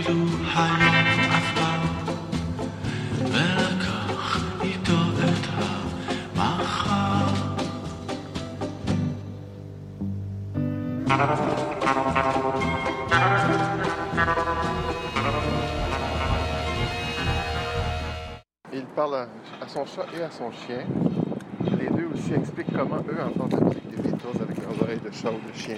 אפילו היום אף פעם, ולקח איתו את המחר. Il parle à son chat et à son chien. Les deux aussi expliquent comment eux entendent la musique des Beatles avec leurs oreilles de chat ou de chien.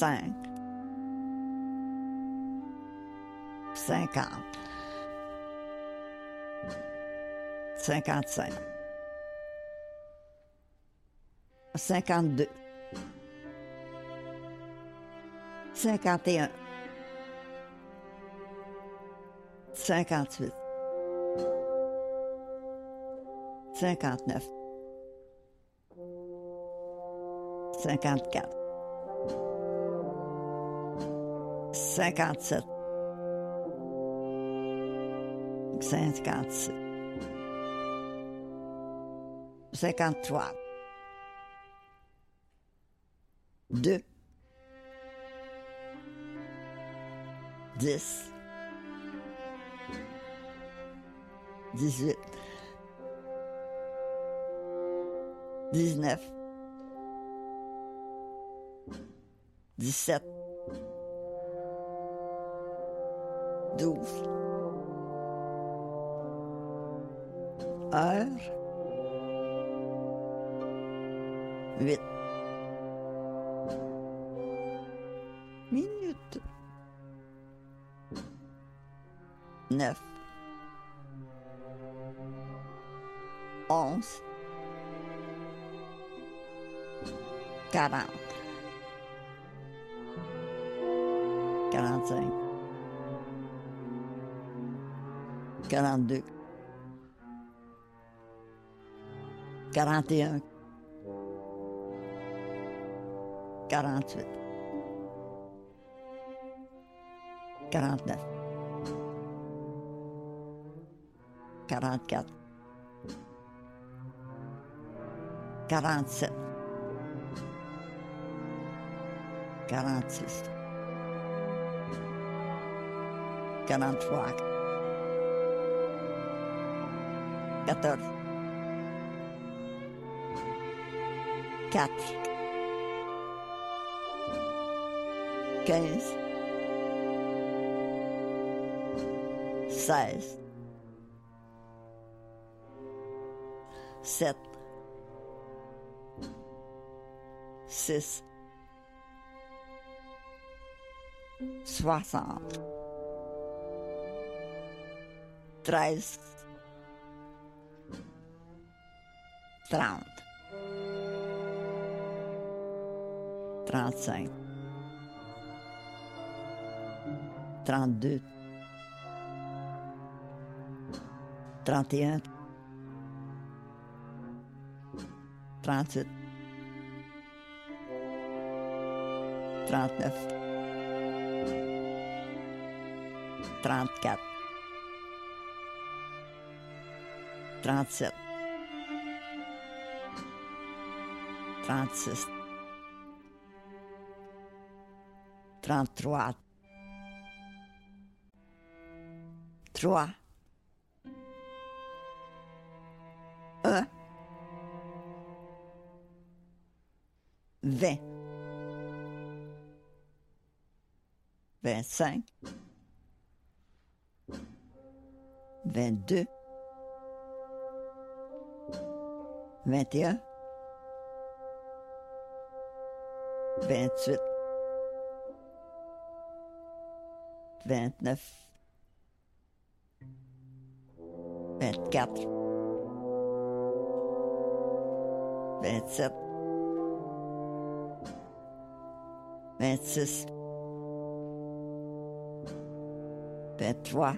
5, 50, 55, 52, 51, 58, 59, 54, 57, 56, 53, 2, 10, 18, 19, 17, 12, heure, 8, minutes, 9, 11, 40, 45, 42, 41, 48, 49, 44, 47, 46, 43, 14, 4, 15, 16, 7, 6, 60, 13, 30, 35, 32, 31, 38, 39, 34, 37, 36, 33, 3, 1, 20, 25, 22, 21, 28, 29, 24, 27, 26, 23,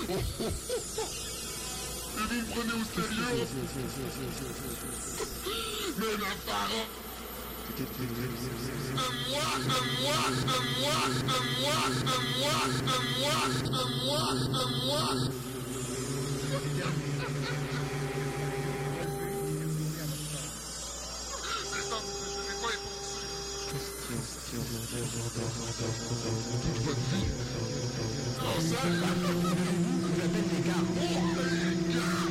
Et vous me prenez au sérieux? Mais ma parole! C'est ça, je n'ai pas épousé. Toute votre vie. Non, ça, je l'appelle les gars. Oh, les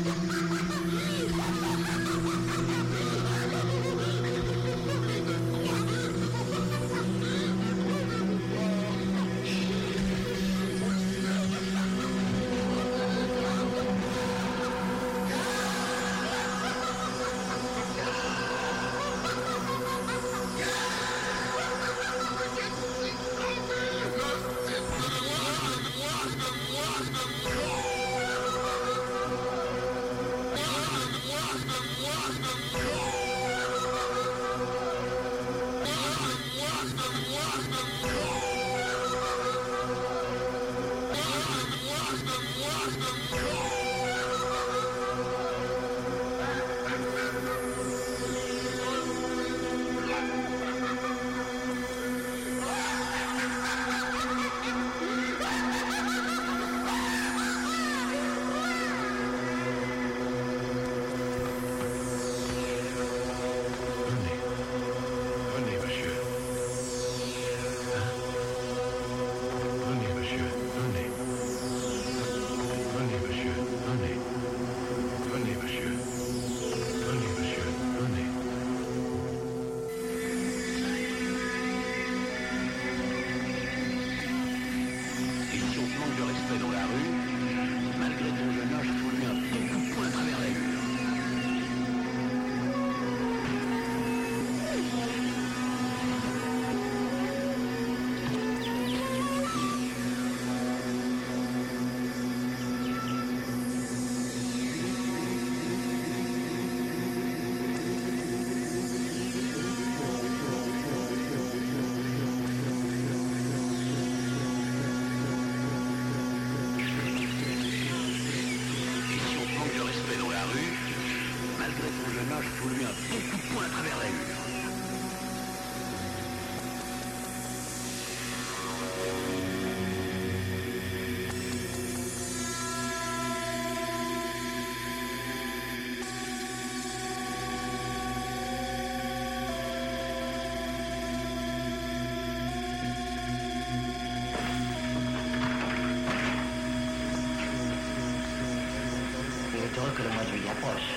Que le mois de juillet approche.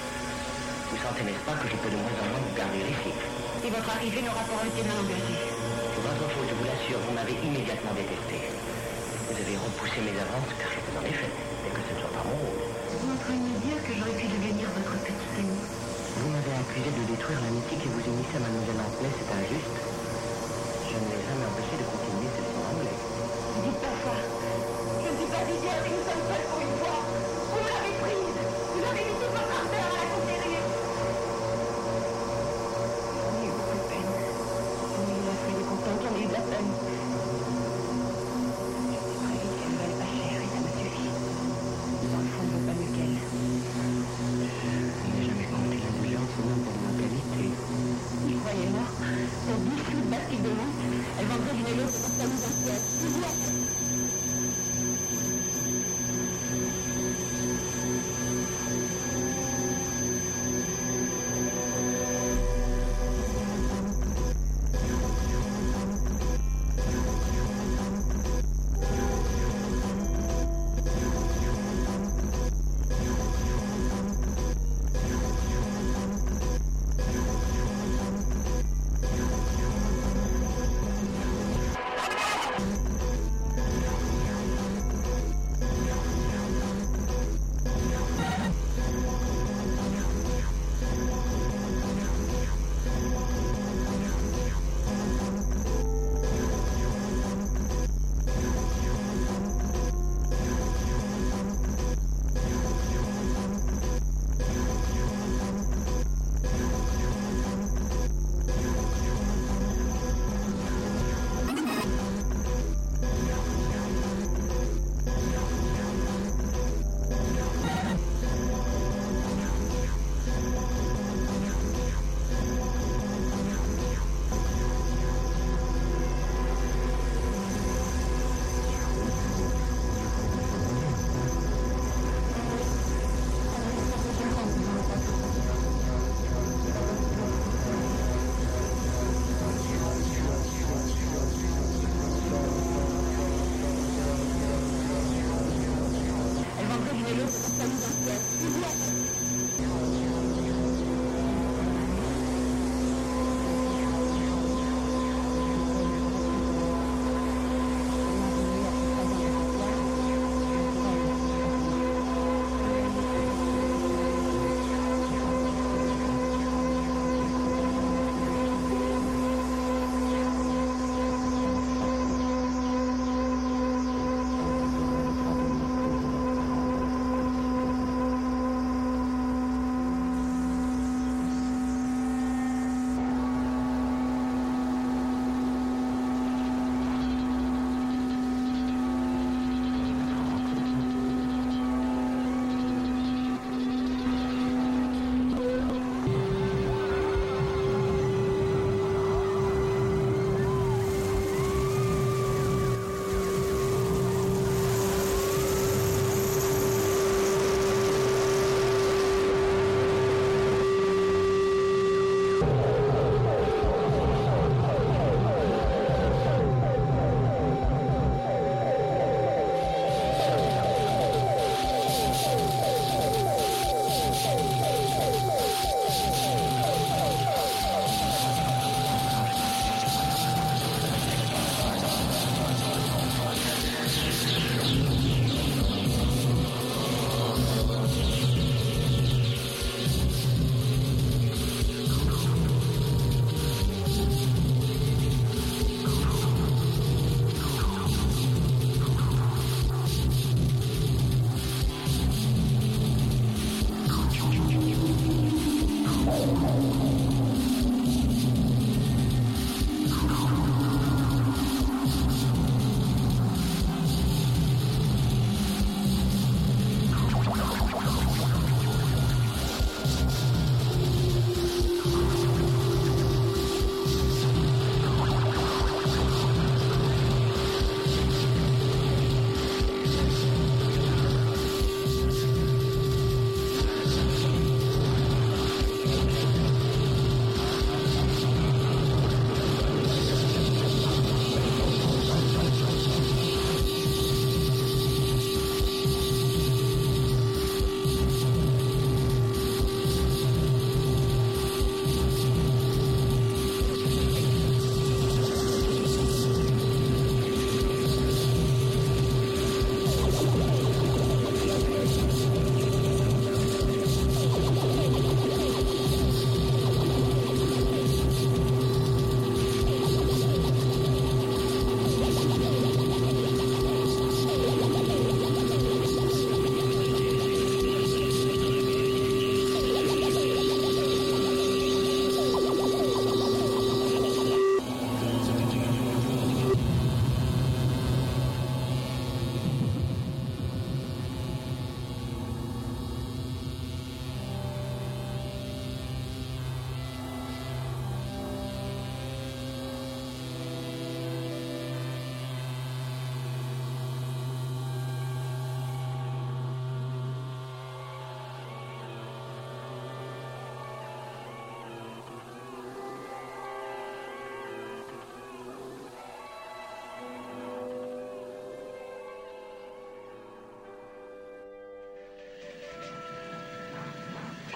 Vous sentez, n'est-ce pas, que je peux de moins en moins vous garder ici? Et votre arrivée n'aura pas été mal engagée. C'est votre faute, je vous l'assure, vous m'avez immédiatement détesté. Vous avez repoussé mes avances car je vous en ai fait, et que ce ne soit pas mon rôle. Vous êtes en train de me dire que j'aurais pu devenir votre petite amie. Vous m'avez accusé de détruire l'amitié qui vous unissait à Mademoiselle Antenay, c'est injuste. Je ne l'ai jamais empêché de continuer celle-ci en anglais. Dites pas ça. Je ne suis pas idiote et nous sommes seuls pour une fois. Vous me l'avez prise. Vous avez mis toute votre ardeur à la conquérir. J'en ai eu beaucoup de peine. J'en ai eu la folie contente, j'en ai eu de la peine. Je suis très vite qu'elle ne valait pas cher et ça m'a suffi. Les enfants ne veulent pas mieux qu'elle. Je n'ai jamais compté l'indulgence même pour ma qualité. Y croyez-moi, pour 10 sous de basket de montre, elle vendrait du négo pour sa mise en pièce.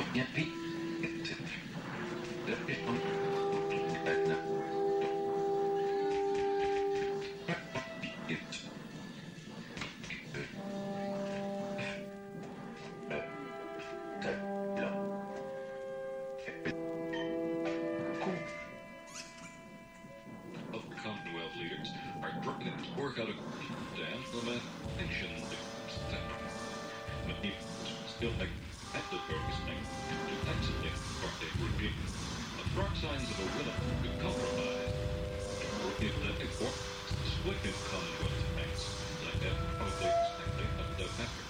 Commonwealth leaders are trying to work out a plan for the nation. But people still like active focusing to accident party regime. The front signs of a willing to compromise. If the export split in Commonwealth banks like that public spending of the factor.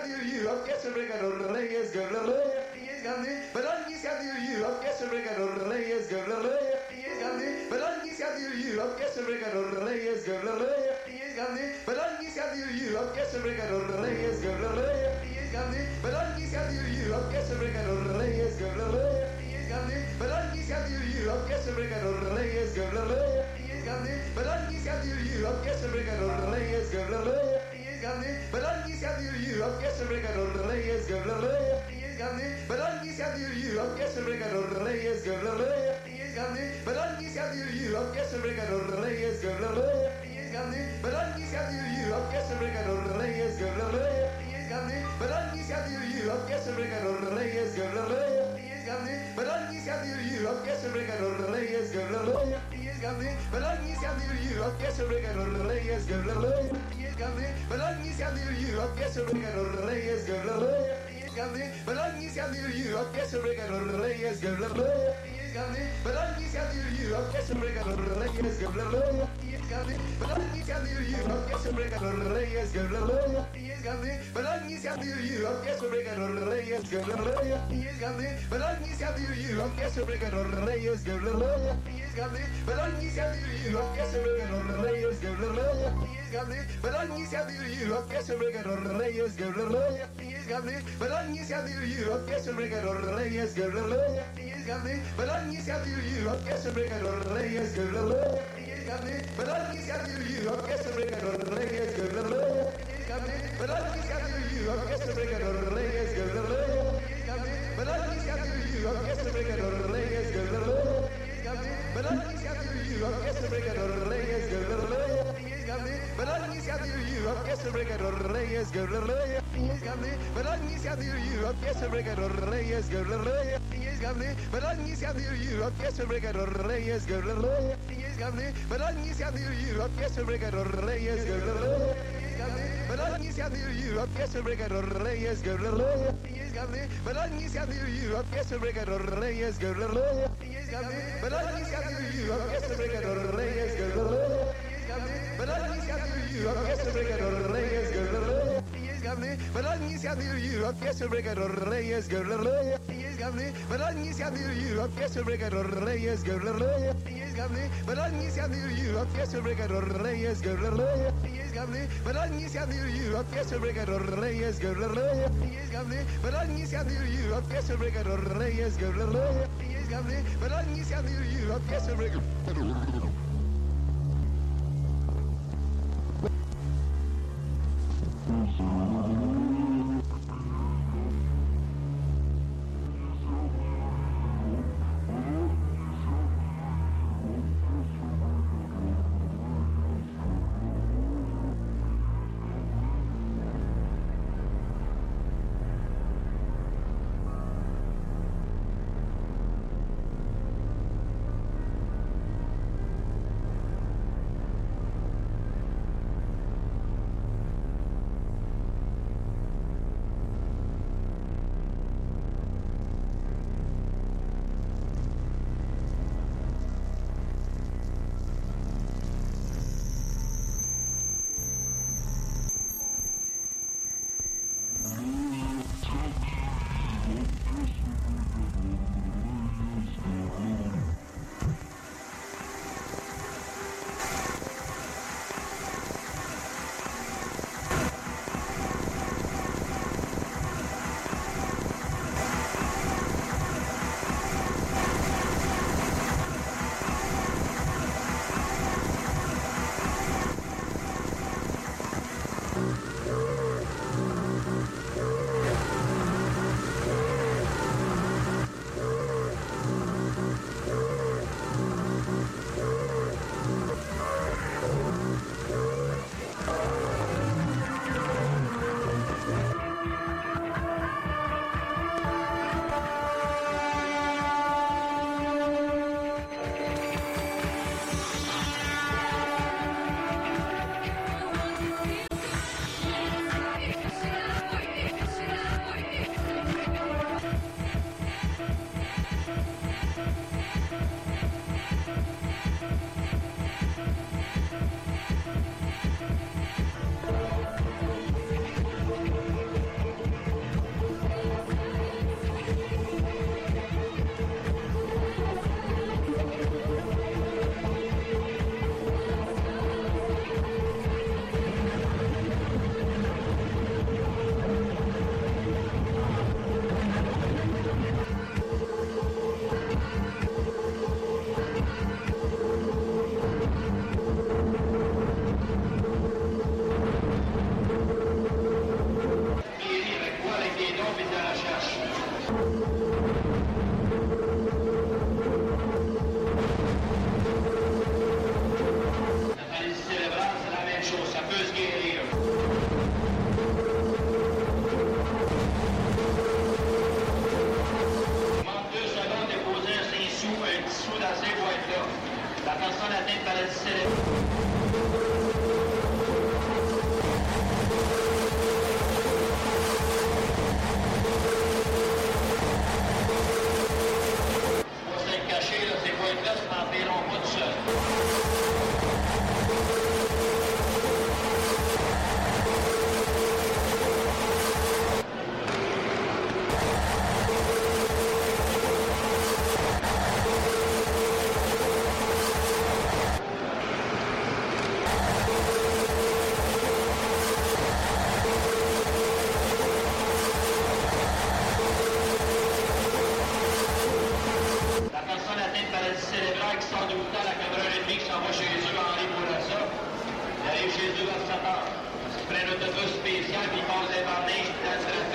you, I guess I'm breaking on the layers, go to lay, he is coming, but I just got you, I guess I'm breaking on the layers, go to lay, he is coming, but I just got you, I guess I'm breaking on the layers, go to lay, he is coming, but I just got you, I guess I'm breaking on the layers, go to lay, he is coming, but I just got you, I guess I'm breaking on the layers, go to lay, he is coming, but I just got you, I guess I'm breaking on the layers, go to lay, he is coming, but I just got you, I guess I'm breaking on the layers, go to lay, he is coming, but I just got you, I guess I'm breaking on the layers, go to lay, he is coming, but I just got you, I guess I'm breaking on the layers, go to lay, he is coming, but I just got you, I guess I'm breaking on the layers, go to lay, he is coming, but I just got you, I guess I'm breaking on the layers, go to lay, he is coming, but I just got you, I guess I'm breaking on the layers, go to lay, he is coming, but I just got you, I guess I'm breaking on the layers, go to lay, he is coming, but I just got you, I guess I'm breaking on the layers, go to lay, he is coming, but I just got you, I guess I'm breaking on the layers, go to lay, he is coming, but I just got you, I guess I'm breaking on the layers, go to lay, he is coming, but I just got you, I guess I'm breaking on the layers, go to lay, he is coming, but I just got you, I guess I'm breaking on the layers, go to lay, he is coming, but I just got you, I guess I'm breaking on the layers, go to lay, he is coming, but I just got you, I guess I'm breaking on the layers, go to lay, he is coming, but I just got you, I guess I'm breaking on the layers, go to lay, he is coming, but I just got you, I guess I'm breaking on the layers, go to lay, he is coming, but I just got you, I guess I'm breaking on the layers, go to lay, he is coming, but I just got you, I guess I'm breaking on the layers, go to lay, he is coming, but I just got you, I guess I'm breaking on the layers, go to lay, he is coming, but I just got you, I guess I'm breaking on the layers, go to lay, he is coming, but I just got you, I guess I'm breaking on the layers, go to lay, he is coming, but I just got you, I guess I'm breaking on the layers, go to lay, he is coming, but I just got you, I guess I'm breaking on the layers, go to lay, he is coming, but I just got you, I guess I'm breaking on the layers, go to lay, he is coming, but I just got you, I guess I'm breaking on the layers, go to lay, he is coming, but I just got you, I guess I'm breaking on the layers, go to lay, he is coming, but I just got you, I guess I'm breaking on the layers, go to lay, he is coming, but I just got you, I guess I'm breaking on the layers, go to lay, he is coming, but I just got you, I guess I'm breaking on the layers, go to lay, he is coming, but I just got you, I guess I'm breaking on the layers, go to lay, he is coming, but I just got you, I guess I'm breaking on the layers, go to lay, he is coming, but I just got you, I guess I'm breaking on the layers, go to lay, he is coming, but I just got you, I guess I'm breaking on the layers, go to lay, he is coming, but I just got you, I guess I'm breaking on the layers, go to lay, he is coming, but I just got you, I guess I'm breaking on the layers, go to lay, he is coming, but I just got you, I guess I'm breaking. Mm-hmm.